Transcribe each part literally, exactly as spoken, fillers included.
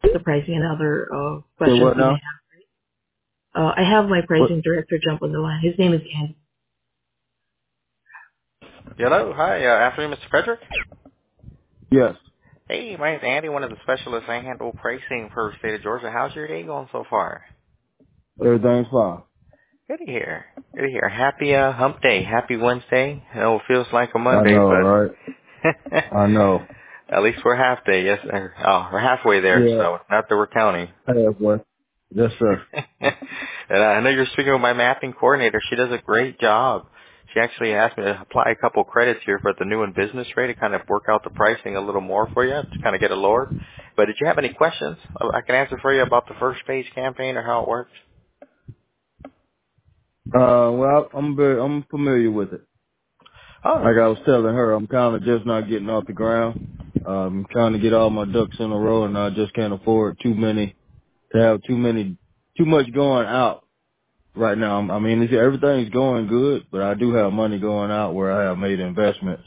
the pricing and other uh, So questions what you may now? have. Uh, I have my What? pricing director jump on the line. His name is Andy. Hello. Hi. Uh, afternoon, Mister Frederick. Yes. Hey, my name's Andy, one of the specialists. I handle pricing for the state of Georgia. How's your day going so far? Everything's fine. Good to hear. Good to hear. Happy uh, hump day. Happy Wednesday. I know it feels like a I Monday, know, right? but I know. at least we're half day. Yes, sir. Oh, we're halfway there, Yeah. so not that we're counting. Halfway. Yes, sir. And I know you're speaking with my mapping coordinator. She does a great job. She actually asked me to apply a couple credits here for the new and business rate to kind of work out the pricing a little more for you, to kind of get it lowered. But did you have any questions I can answer for you about the first page campaign or how it works? Uh, well, I'm very, I'm familiar with it. Oh, Like I was telling her, I'm kind of just not getting off the ground. Um, trying to get all my ducks in a row, and I just can't afford too many to have too many, too much going out right now. I mean, it's, everything's going good, but I do have money going out where I have made investments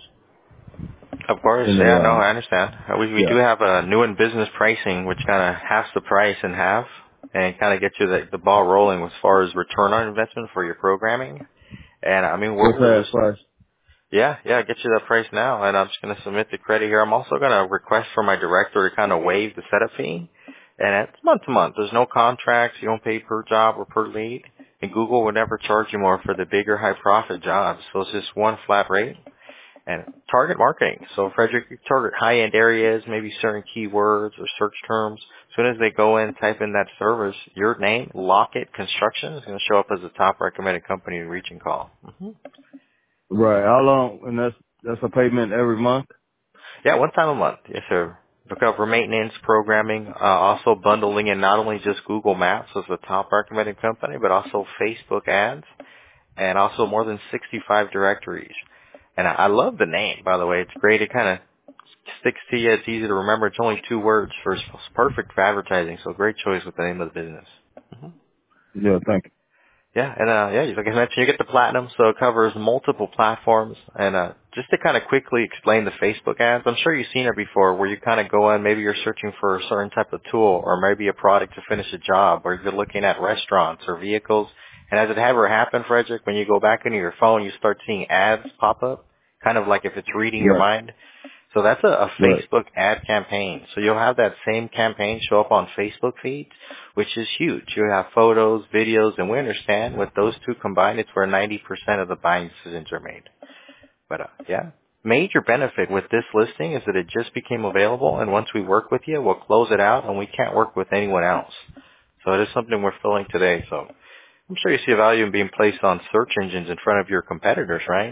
of course. in the, Yeah, no, um, I understand. Uh, We, we do yeah. have a new and business pricing, which kind of halves the price in half and kind of gets you the, the ball rolling as far as return on investment for your programming. And I mean, what What's we're that just price? Yeah, yeah, I'll get you that price now, and I'm just going to submit the credit here. I'm also going to request for my director to kind of waive the setup fee, and it's month to month. There's no contracts. You don't pay per job or per lead, and Google would never charge you more for the bigger high profit jobs. So it's just one flat rate. And target marketing. So Frederick, you target high-end areas, maybe certain keywords or search terms. As soon as they go in, type in that service, your name, Lockett Construction is going to show up as the top recommended company to reach and call. hmm Right. How long? And that's that's a payment every month. Yeah, one time a month. Yes, sir. Look out for maintenance, programming, uh, also bundling in not only just Google Maps as the top recommended company, but also Facebook ads and also more than sixty-five directories. And I, I love the name, by the way. It's great. It kind of sticks to you. It's easy to remember. It's only two words for it's perfect for advertising. So great choice with the name of the business. Mm-hmm. Yeah. Thank you. Yeah, and uh yeah, like I mentioned, you get the platinum, so it covers multiple platforms. And uh just to kind of quickly explain the Facebook ads, I'm sure you've seen it before, where you kind of go in, maybe you're searching for a certain type of tool, or maybe a product to finish a job, or you're looking at restaurants or vehicles. And has it ever happened, Frederick, when you go back into your phone, you start seeing ads pop up, kind of like if it's reading your Right. mind? So that's a, a Right. Facebook ad campaign. So you'll have that same campaign show up on Facebook feeds, which is huge. You have photos, videos, and we understand with those two combined, it's where ninety percent of the buying decisions are made. But uh, yeah, major benefit with this listing is that it just became available, and once we work with you, we'll close it out, and we can't work with anyone else. So it is something we're filling today. So I'm sure you see a value in being placed on search engines in front of your competitors, right?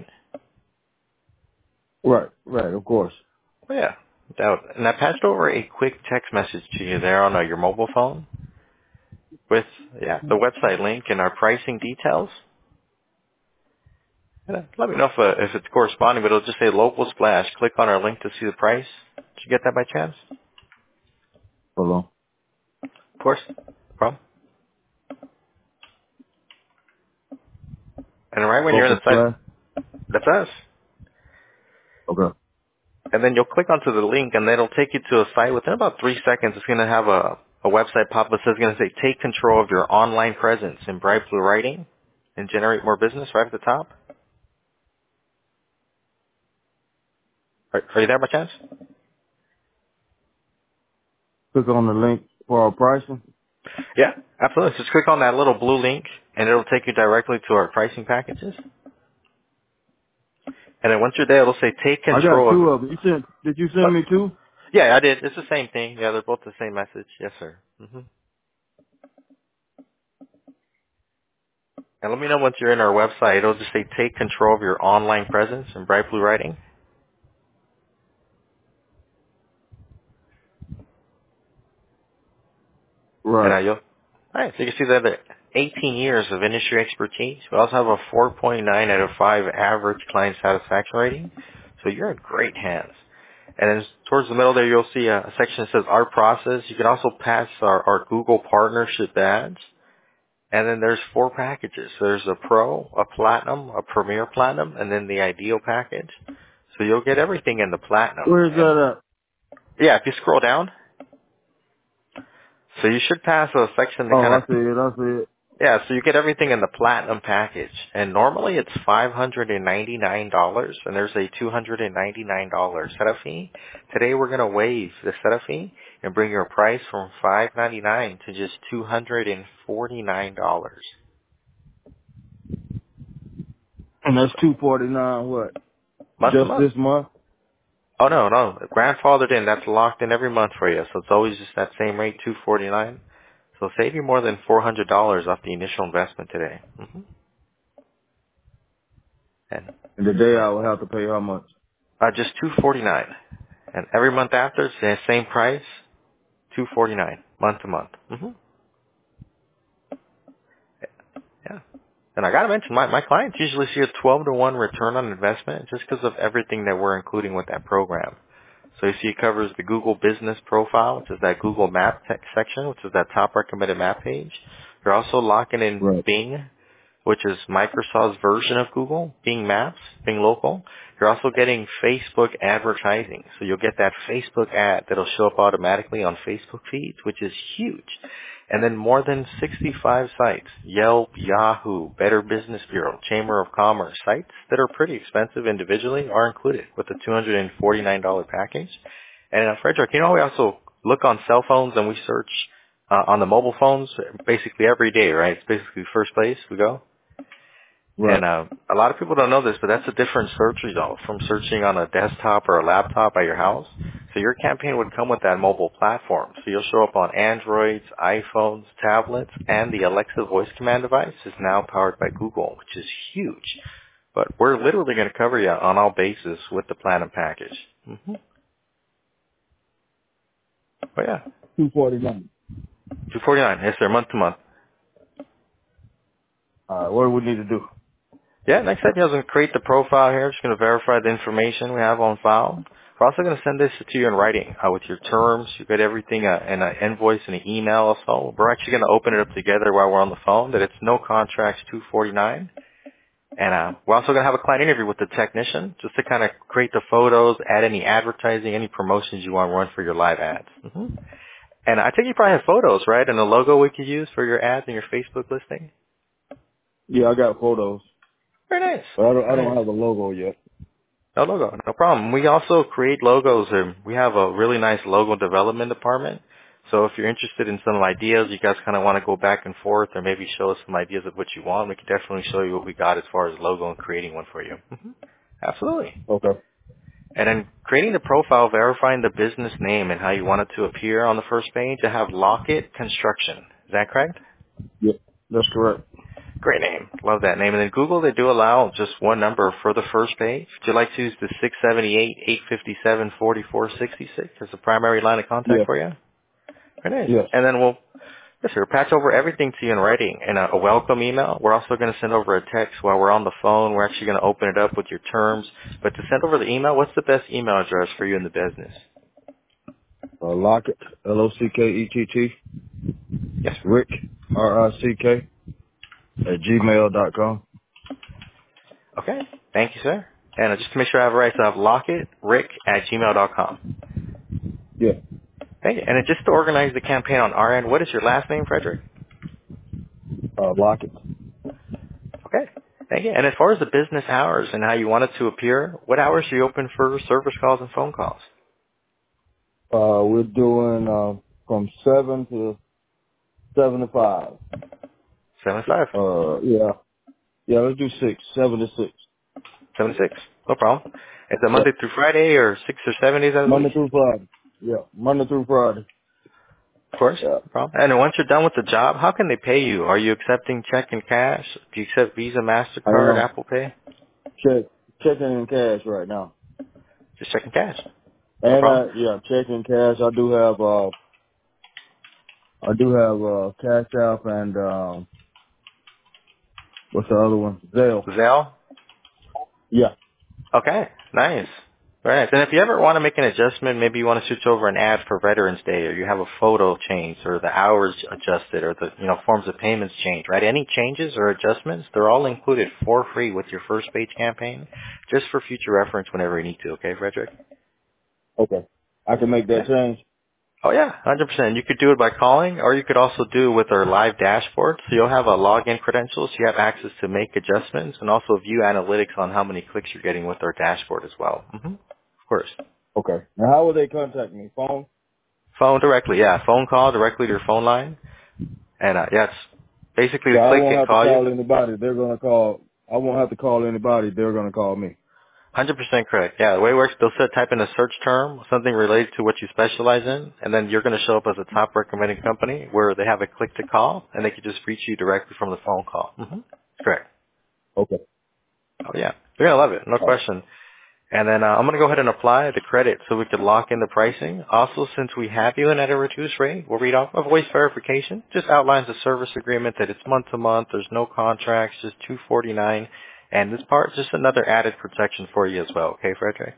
Right. Right. Of course. Well, yeah, no doubt. And I passed over a quick text message to you there on uh, your mobile phone with yeah the website link and our pricing details. And, uh, let me know if uh, if it's corresponding, but it'll just say local splash. Click on our link to see the price. Did you get that by chance? Hold on. Of course. No problem. And right when you're in Local the site, splash. that's us. Okay. And then you'll click onto the link, and then it'll take you to a site. Within about three seconds, it's going to have a, a website pop up that's going to say, take control of your online presence in bright blue writing and generate more business right at the top. Are, are you there by chance? Click on the link for our pricing. Yeah, absolutely. Just click on that little blue link, and it'll take you directly to our pricing packages. And then once you're there, it'll say, take I got control of two it. of them. You sent? Did you Uh, send me two? yeah, I did. It's the same thing. Yeah, they're both the same message. Yes, sir. hmm And let me know once you're in our website. It'll just say, take control of your online presence in bright blue writing. And uh, Right. you'll, all right, so you can see that the eighteen years of industry expertise. We also have a four point nine out of five average client satisfaction rating. So you're in great hands. And then towards the middle there, you'll see a, a section that says our process. You can also pass our, our Google partnership ads. And then there's four packages. There's a Pro, a Platinum, a Premier Platinum, and then the Ideal package. So you'll get everything in the Platinum. Where's And that at? yeah, if you scroll down, So you should pass a section that Oh, kind I of, see it. I see it. yeah, so you get everything in the platinum package. And normally it's five hundred ninety-nine dollars and there's a two hundred ninety-nine dollars setup fee. Today we're going to waive the setup fee and bring your price from five hundred ninety-nine dollars to just two hundred forty-nine dollars. And that's two forty nine. What? Month to Just month. this month? Oh no, no. Grandfathered in, that's locked in every month for you. So it's always just that same rate, two forty-nine. So save you more than four hundred dollars off the initial investment today. hmm And And the day I will have to pay how much? uh, just two forty-nine. And every month after, it's the same price, two forty-nine, month to month. hmm Yeah. And I gotta mention, my, my clients usually see a twelve to one return on investment just because of everything that we're including with that program. So you see it covers the Google Business Profile, which is that Google Map tech section, which is that top recommended map page. You're also locking in Right. Bing, which is Microsoft's version of Google, Bing Maps, Bing Local. You're also getting Facebook advertising. So you'll get that Facebook ad that'll show up automatically on Facebook feeds, which is huge. And then more than sixty-five sites, Yelp, Yahoo, Better Business Bureau, Chamber of Commerce, sites that are pretty expensive individually are included with the two hundred forty-nine dollars package. And uh, Frederick, you know, we also look on cell phones and we search uh, on the mobile phones basically every day, right? It's basically first place we go. Right. And uh, a lot of people don't know this, but that's a different search result from searching on a desktop or a laptop at your house. So your campaign would come with that mobile platform. So you'll show up on Androids, iPhones, tablets, and the Alexa voice command device is now powered by Google, which is huge. But we're literally going to cover you on all bases with the Platinum package. Mm-hmm. Oh yeah, two forty nine. two forty-nine. Yes, sir, month to month. All right. What do we need to do? Yeah, next step is going to create the profile here. Just going to verify the information we have on file. We're also going to send this to you in writing uh, with your terms. You get everything uh, in an invoice and an email also. We're actually going to open it up together while we're on the phone. That it's no contracts two forty-nine. And uh, we're also going to have a client interview with the technician just to kind of create the photos, add any advertising, any promotions you want to run for your live ads. hmm And I think you probably have photos, right? And a logo we could use for your ads and your Facebook listing. Yeah, I got photos. Very nice. But I don't. I Very don't nice. have a logo yet. No logo, no problem. We also create logos, and we have a really nice logo development department. So if you're interested in some ideas, you guys kind of want to go back and forth, or maybe show us some ideas of what you want, we can definitely show you what we got as far as logo and creating one for you. hmm Absolutely. Okay. And then creating the profile, verifying the business name and how you want it to appear on the first page. I have Lockett Construction. Is that correct? Yep. That's correct. Great name. Love that name. And then Google, they do allow just one number for the first page. Would you like to use the six seventy-eight, eight fifty-seven, forty-four sixty-six as the primary line of contact Yeah. for you? Very nice. Yes. And then we'll, yes sir, patch over everything to you in writing in a, a welcome email. We're also going to send over a text while we're on the phone. We're actually going to open it up with your terms. But to send over the email, what's the best email address for you in the business? Uh, Lockett, L O C K E T T, Yes. Rick, R I C K, at gmail dot com. Okay. Thank you, sir. And uh, just to make sure I have it right, so I have Lockett, Rick at gmail dot com. Yeah. Thank you. And then just to organize the campaign on our end, what is your last name, Frederick? Uh, Lockett. Okay. Thank you. And as far as the business hours and how you want it to appear, what hours are you open for service calls and phone calls? Uh, we're doing, uh, from seven to seven to five. Seven to five. Uh, yeah. Yeah, let's do six. Seven to six. Seven to six. No problem. Is it Yeah. Monday through Friday or six or seven days out of the week? Monday through Friday. Yeah. Monday through Friday. Of course. Yeah. No problem. And then once you're done with the job, how can they pay you? Are you accepting check and cash? Do you accept Visa, I MasterCard, am Apple Pay? check, checking in cash right now. Just check and cash. No And, problem. uh, yeah, checking cash. I do have, uh, I do have, uh, Cash App and, um, what's the other one? Zelle. Zelle? Yeah. Okay, nice. Very nice. And if you ever want to make an adjustment, maybe you want to switch over an ad for Veterans Day, or you have a photo changed, or the hours adjusted, or the you know forms of payments changed, right? Any changes or adjustments, they're all included for free with your first page campaign, just for future reference whenever you need to. Okay, Frederick? Okay. I can make that Okay. change. Oh yeah, one hundred percent. You could do it by calling, or you could also do it with our live dashboard. So you'll have a login credentials. You have access to make adjustments and also view analytics on how many clicks you're getting with our dashboard as well. hmm Of course. Okay. Now, how will they contact me? Phone? Phone directly, yeah. Phone call directly to your phone line. And uh, yeah, it's basically So the I click won't and have to call you. call anybody. They're gonna call. I won't have to call anybody. They're gonna call me. one hundred percent correct. Yeah, the way it works, they'll set, type in a search term, something related to what you specialize in, and then you're going to show up as a top recommended company where they have a click to call, and they can just reach you directly from the phone call. hmm Correct. Okay. Oh, yeah. You're going to love it. No All right. question. And then uh, I'm going to go ahead and apply the credit so we could lock in the pricing. Also, since we have you in at a reduced rate, we'll read off a voice verification. Just outlines the service agreement that it's month to month. There's no contracts, just two forty-nine. And this part, just another added protection for you as well. Okay, Frederick?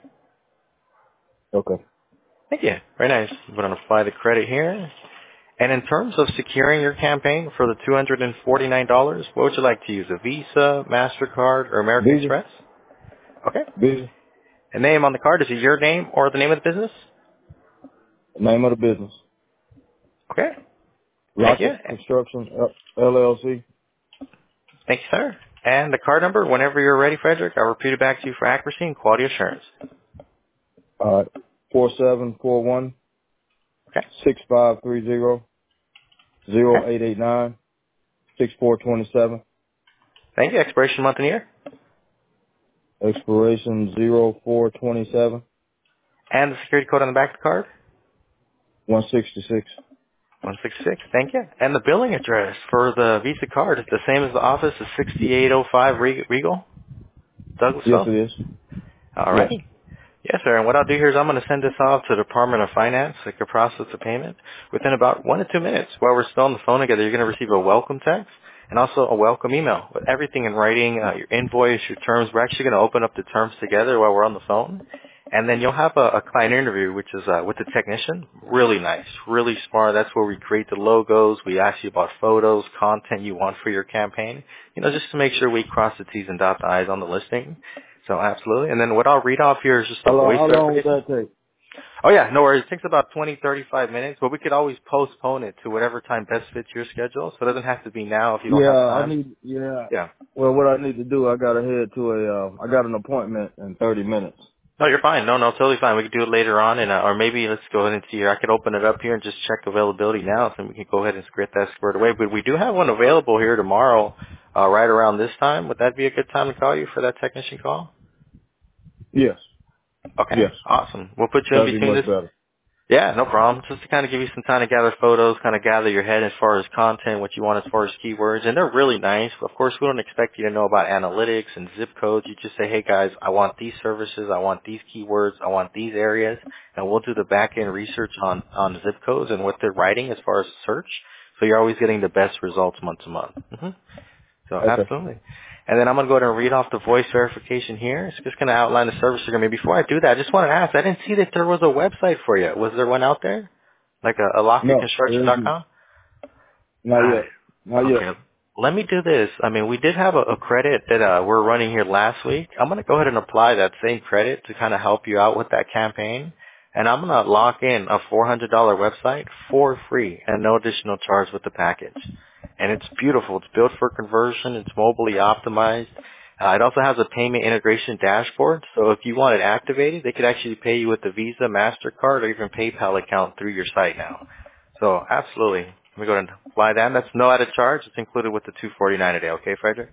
Okay. Thank you. Very nice. I'm going to apply the credit here. And in terms of securing your campaign for the two hundred forty-nine dollars, what would you like to use? A Visa, MasterCard, or American Visa. Express? Okay. Visa. The name on the card, is it your name or the name of the business? Name of the business. Okay. Thank you. Lockett Construction L L C. Thank you, sir. And the card number, whenever you're ready, Frederick, I'll repeat it back to you for accuracy and quality assurance. All right. Four seven four one Okay. six five three zero zero Okay. eight eight nine six four twenty seven. Thank you. Expiration month and year. Expiration zero four twenty seven. And the security code on the back of the card. One sixty six. one sixty-six. Thank you. And the billing address for the Visa card is the same as the office, is sixty-eight oh five Regal, Yes, Douglasville. it is. All Yes. righty. Yes, sir. And what I'll do here is I'm going to send this off to the Department of Finance. They can process the payment within about one to two minutes. While we're still on the phone together, you're going to receive a welcome text and also a welcome email with everything in writing, uh, your invoice, your terms. We're actually going to open up the terms together while we're on the phone. And then you'll have a, a client interview, which is uh, with the technician. Really nice, really smart. That's where we create the logos. We ask you about photos, content you want for your campaign. You know, just to make sure we cross the T's and dot the I's on the listing. So absolutely. And then what I'll read off here is just a How long, voice how long would verification. that take? Oh yeah, no worries. It takes about twenty, thirty-five minutes, but we could always postpone it to whatever time best fits your schedule. So it doesn't have to be now if you don't Yeah, have I time. need, yeah. Yeah. Well, what I need to do, I got to head to a, uh, I got an appointment in thirty minutes. No, you're fine. No, no, totally fine. We could do it later on, and uh, or maybe let's go ahead and see here. I could open it up here and just check availability now, so we can go ahead and get that squared away. But we do have one available here tomorrow, uh, right around this time. Would that be a good time to call you for that technician call? Yes. Okay, Yes. awesome. We'll put you in That'd be between much this. better. Yeah, no problem. Just to kind of give you some time to gather photos, kind of gather your head as far as content, what you want as far as keywords, and they're really nice. Of course, we don't expect you to know about analytics and zip codes. You just say, hey guys, I want these services, I want these keywords, I want these areas, and we'll do the back end research on, on zip codes and what they're writing as far as search. So you're always getting the best results month to month. hmm So Okay. absolutely. And then I'm going to go ahead and read off the voice verification here. It's just going to outline the service agreement. Before I do that, I just want to ask, I didn't see that there was a website for you. Was there one out there? Like a, a lockheed No, construction dot com? not Uh, yet. Not yet. okay. Let me do this. I mean, we did have a, a credit that uh, we're running here last week. I'm going to go ahead and apply that same credit to kind of help you out with that campaign. And I'm going to lock in a four hundred dollars website for free and no additional charge with the package. And it's beautiful. It's built for conversion. It's mobilely optimized. Uh, it also has a payment integration dashboard. So if you want it activated, they could actually pay you with the Visa, MasterCard, or even PayPal account through your site now. So absolutely. Let me go ahead and apply that. And that's no added charge. It's included with the two forty-nine a day. Okay, Frederick?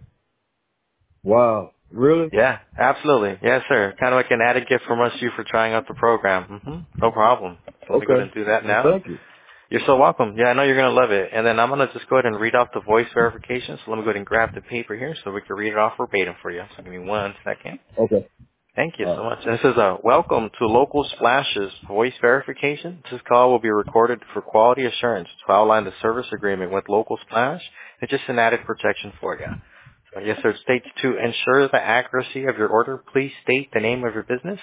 Wow. Really? Yeah, absolutely. Yes, sir. Kind of like an added gift from us to you for trying out the program. hmm No problem. So let me go ahead Okay. and do that Well, now. thank you. You're so welcome. Yeah, I know you're going to love it. And then I'm going to just go ahead and read off the voice verification. So let me go ahead and grab the paper here so we can read it off verbatim for you. So give me one second. Okay. Thank you All so right. much. And this is a welcome to Local Splashes voice verification. This call will be recorded for quality assurance to outline the service agreement with Local Splash. It's just an added protection for you. So yes, sir. It states to ensure the accuracy of your order, please state the name of your business.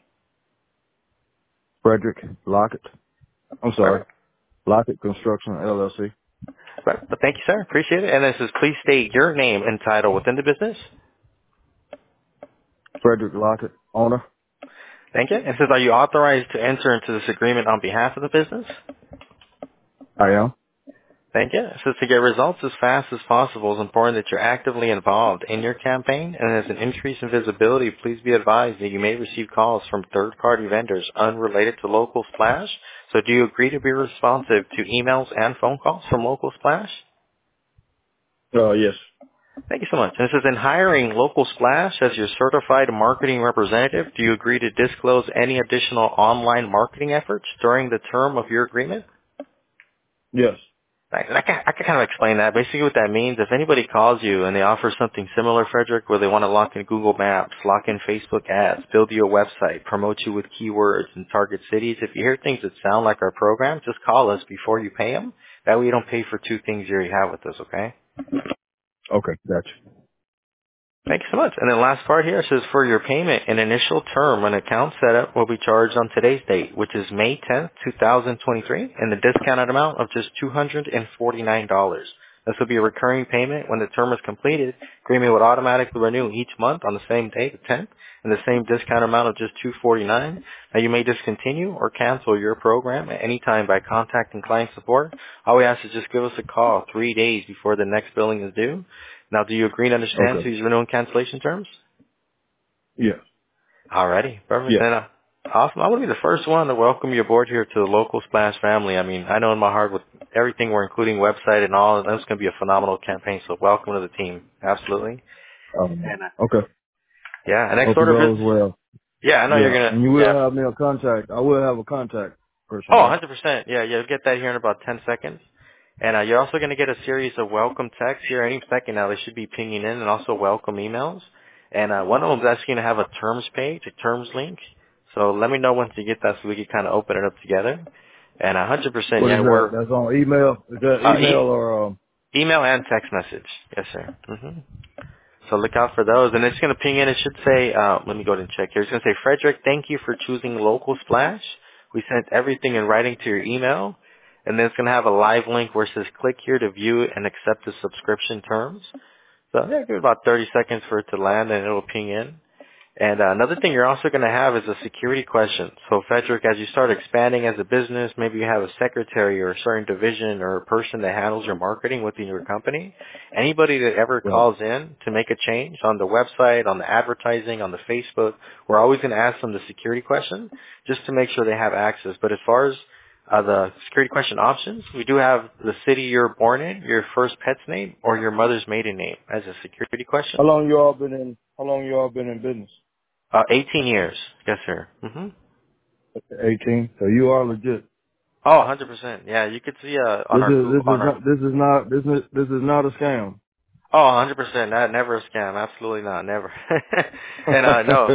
Frederick Lockett. I'm sorry. Perfect. Lockett Construction L L C. Right. But thank you, sir. Appreciate it. And this is please state your name and title within the business. Frederick Lockett, owner. Thank you. It says, are you authorized to enter into this agreement on behalf of the business? I am. Thank you. It says to get results as fast as possible, it's important that you're actively involved in your campaign, and as an increase in visibility, please be advised that you may receive calls from third-party vendors unrelated to Local Splash. So do you agree to be responsive to emails and phone calls from Local Splash? Uh, yes. Thank you so much. And it says, in hiring Local Splash as your certified marketing representative, do you agree to disclose any additional online marketing efforts during the term of your agreement? Yes. I, I, can, I can kind of explain that. Basically what that means, if anybody calls you and they offer something similar, Frederick, where they want to lock in Google Maps, lock in Facebook ads, build you a website, promote you with keywords and target cities, if you hear things that sound like our program, just call us before you pay them. That way you don't pay for two things you already have with us, okay? Okay, gotcha. Thank you so much. And then last part here says, for your payment, an initial term an account setup will be charged on today's date, which is May tenth, twenty twenty-three, and the discounted amount of just two hundred forty-nine dollars. This will be a recurring payment when the term is completed. Agreement would automatically renew each month on the same day, the tenth, and the same discount amount of just two hundred forty-nine dollars. Now, you may discontinue or cancel your program at any time by contacting client support. All we ask is just give us a call three days before the next billing is due. Now, do you agree and understand Okay. these renewal and cancellation terms? Yes. Alrighty, perfect. Yes. And, uh, awesome. I want to be the first one to welcome you aboard here to the Local Splash family. I mean, I know in my heart with everything we're including, website and all, that's going to be a phenomenal campaign. So welcome to the team. Absolutely. Um, And uh, okay. yeah, and next Hope it order of goes business. well. Yeah, I know you're Yeah. gonna. And you will Yeah. have me a contact. I will have a contact person, Oh, right? one hundred percent. Yeah, you'll get that here in about ten seconds. And uh, you're also going to get a series of welcome texts here any second now. They should be pinging in, and also welcome emails. And uh, one of them is asking to have a terms page, a terms link. So let me know once you get that so we can kind of open it up together. And one hundred percent, What is yeah, that? we're That's on email? Is that uh, email e- or, um, email and text message. Yes, sir. hmm So look out for those. And it's going to ping in. It should say, uh, let me go ahead and check here. It's going to say, Frederick, thank you for choosing Local Splash. We sent everything in writing to your email. And then it's going to have a live link where it says, click here to view and accept the subscription terms. So yeah, give it about thirty seconds for it to land and it'll ping in. And uh, another thing you're also going to have is a security question. So, Frederick, as you start expanding as a business, maybe you have a secretary or a certain division or a person that handles your marketing within your company. Anybody that ever right. calls in to make a change on the website, on the advertising, on the Facebook, we're always going to ask them the security question just to make sure they have access. But as far as uh, the security question options, we do have the city you're born in, your first pet's name, or your mother's maiden name as a security How question. long you all been in, how long you all been in business? Uh, eighteen years. Yes, sir. hmm eighteen. So you are legit. Oh, one hundred percent. Yeah, you could see uh, on This our is, Google, this is on our not, this is not, this is, this is not a scam. oh, one hundred percent. Not never a scam. Absolutely not. Never. and uh no,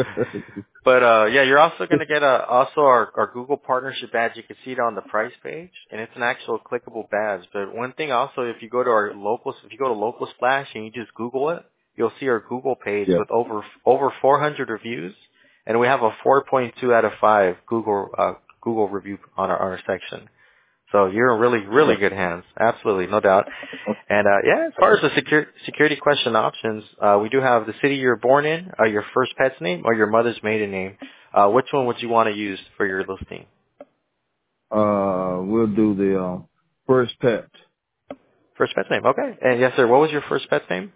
but uh yeah, you're also going to get a also our our Google partnership badge. You can see it on the price page, and it's an actual clickable badge. But one thing also, if you go to our local, if you go to Local Splash and you just Google it, you'll see our Google page Yeah. with over over four hundred reviews, and we have a four point two out of five Google uh Google review on our, our section. So you're in really, really good hands. Absolutely, no doubt. And uh, yeah, as far as the secure, security question options, uh, we do have the city you're born in, uh, your first pet's name, or your mother's maiden name. Uh, which one would you want to use for your listing? Uh, we'll do the, um, first pet. First pet's name, okay. And yes, sir. What was your first pet's name?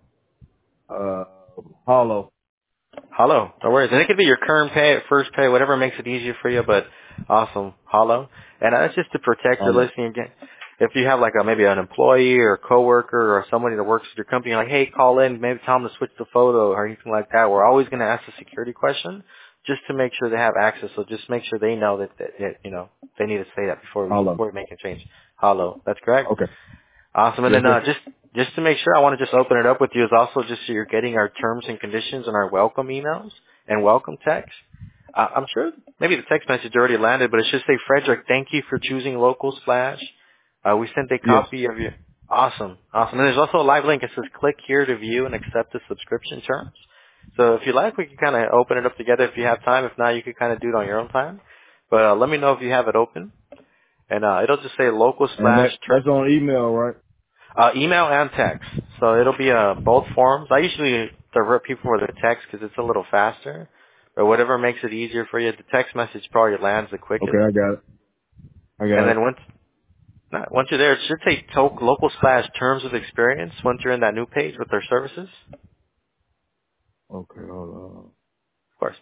Uh, hollow. Hollow. No worries. And it could be your current pay, first pay, whatever makes it easier for you, but awesome. Hollow. And that's just to protect your Hollow. listing again. If you have like a, maybe an employee or a coworker or somebody that works at your company, like, hey, call in, maybe tell them to switch the photo or anything like that, we're always going to ask the security question just to make sure they have access. So just make sure they know that, that, that you know, they need to say that before we, Hollow. before we make a change. Hollow. That's correct? Okay. Awesome. And Yes, then sir. uh, just just to make sure, I want to just open it up with you is also just so you're getting our terms and conditions and our welcome emails and welcome text. Uh, I'm sure maybe the text message already landed, but it should say, Frederick, thank you for choosing Local Splash. Uh, we sent a Yes. copy of your awesome, awesome. And there's also a live link. It says, click here to view and accept the subscription terms. So if you like, we can kind of open it up together if you have time. If not, you can kind of do it on your own time. But uh, let me know if you have it open. And uh, it'll just say Local And Splash that, terms. that's on email, right? Uh, email and text. So it'll be uh, both forms. I usually divert people for the text because it's a little faster. or whatever makes it easier for you. The text message probably lands the quickest. Okay, I got it. I got And it. then once no, once you're there, it should say to- local splash terms of experience once you're in that new page with their services. Okay, hold on. Of course.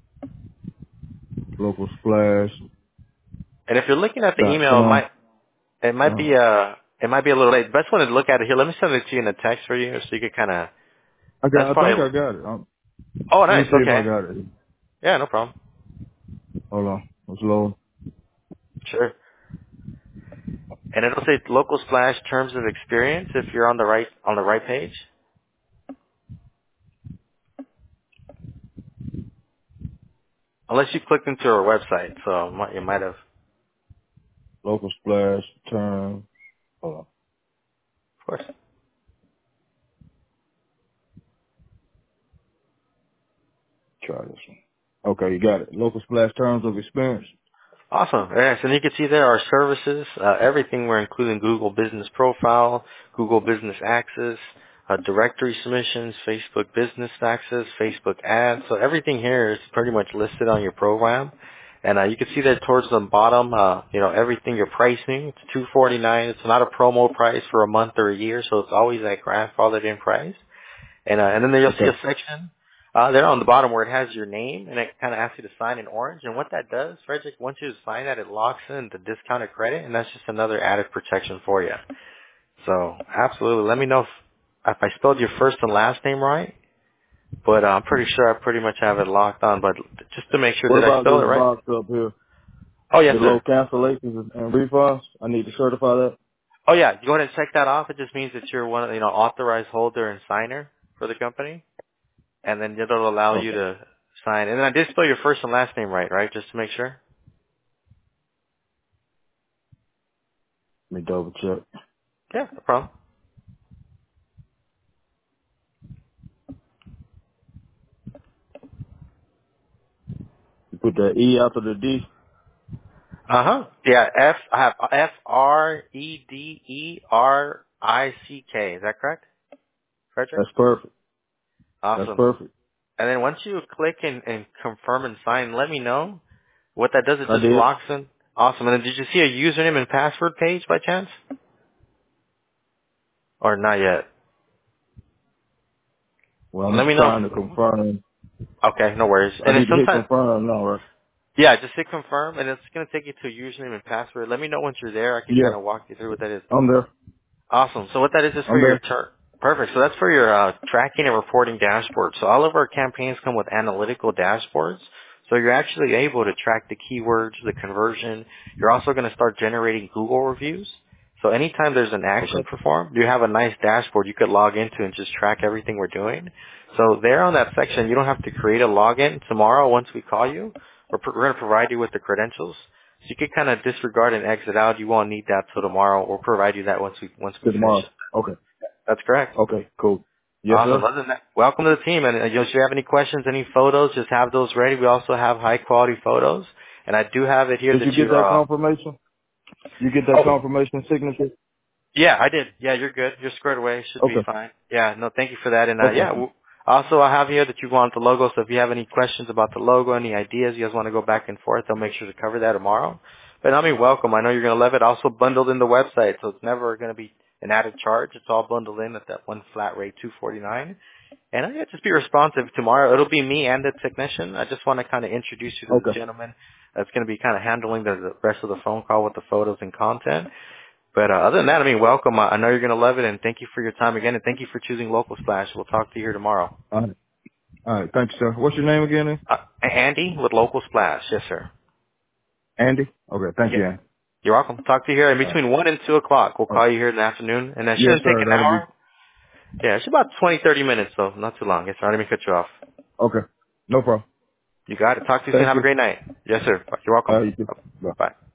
Local splash And if you're looking at the dot email, it com. might it might Uh, be uh it might be a little late. Best one to look at it here. Let me send it to you in a text for you so you can kind of. I That's got. I think probably. I got it. Um, Oh, let me nice. see if I Okay. got it. Yeah, no problem. Hold on. It's low. Sure. And it'll say local splash terms of experience if you're on the right on the right page. Unless you clicked into our website, so it might- you might have. Local splash term. Hold on. Of course. Try this one. Okay, you got it. Local splash terms of experience. Awesome. Yes, and you can see there our services, uh, everything we're including Google Business Profile, Google Business Access, uh, directory submissions, Facebook Business Access, Facebook Ads. So everything here is pretty much listed on your program. And uh, you can see that towards the bottom, uh, you know, everything you're pricing. It's two forty-nine. It's not a promo price for a month or a year, so it's always that grandfathered in price. And uh, and then you'll see Okay. a section uh, there on the bottom where it has your name, and it kind of asks you to sign in orange. And what that does, Frederick, once you sign that, it locks in the discounted credit, and that's just another added protection for you. So absolutely, let me know if, if I spelled your first and last name right. But uh, I'm pretty sure I pretty much have it locked on. But just to make sure, What did I about spell it this right? box up here? Oh yes, The low sir. cancellations and and refunds. I need to certify that. Oh yeah, you go ahead and check that off. It just means that you're one, of you know, authorized holder and signer for the company. And then it'll allow you Okay. to sign. And then I did spell your first and last name right, right? Just to make sure. Let me double check. Yeah, no problem. You put that E after the D. Uh huh. Yeah, F. I have F R E D E R I C K. Is that correct, Frederick? That's perfect. That's Awesome. perfect. And then once you click and, and confirm and sign, let me know what that does. It I just did. locks in. Awesome. And then did you see a username and password page by chance, or not yet? Well, Let I'm me know. trying to If, confirm. okay, no worries. I And then need to hit sometimes. confirm now, right? Yeah, just hit confirm, and it's going to take you to a username and password. Let me know once you're there. I can Yeah. kind of walk you through what that is. I'm there. Awesome. So what that is is for I'm your there. tur Perfect. So that's for your uh, tracking and reporting dashboard. So all of our campaigns come with analytical dashboards. So you're actually able to track the keywords, the conversion. You're also going to start generating Google reviews. So anytime there's an action Okay. performed, you have a nice dashboard you could log into and just track everything we're doing. So there on that section, you don't have to create a login. Tomorrow, once we call you, we're, we're going to provide you with the credentials. So you can kind of disregard and exit out. You won't need that till tomorrow. We'll provide you that once we once we To finish tomorrow. it. Okay. That's correct. Okay. Cool. Yes, Awesome. sir. Other than that, welcome to the team. And uh, you know, if you have any questions, any photos, just have those ready. We also have high quality photos, and I do have it here Did you that get you're. that Uh, confirmation? You get that oh, confirmation signature? yeah, I did. Yeah, you're good. You're squared away. Should be Okay. fine. Yeah, no, thank you for that. And uh, Okay. yeah, w- also I have here that you want the logo. So if you have any questions about the logo, any ideas you guys want to go back and forth, I'll make sure to cover that tomorrow. But I mean, welcome. I know you're going to love it. Also bundled in the website, so it's never going to be an added charge. It's all bundled in at that one flat rate, two forty-nine. And I just be responsive tomorrow. It'll be me and the technician. I just want to kind of introduce you to the Okay. gentleman that's going to be kind of handling the, the rest of the phone call with the photos and content. But uh, other than that, I mean, welcome. I I know you're going to love it, and thank you for your time again, and thank you for choosing Local Splash. We'll talk to you here tomorrow. All right. All right. Thanks, sir. What's your name again? Then? Uh, Andy with Local Splash. Yes, sir. Andy? Okay. Thank Yeah. you, Andy. You're welcome. Talk to you here in All right. between one and two o'clock. We'll All right. call you here in the afternoon, and that Yes, shouldn't take sir. an That'll be hour. Yeah, it's about twenty, thirty minutes, though. Not too long. Yes, sir. I didn't mean to cut you off. okay. No problem. You got it. Talk to you soon. Thank Have a you. great night. Yes, sir. You're All welcome. right. You too. Bye. Bye.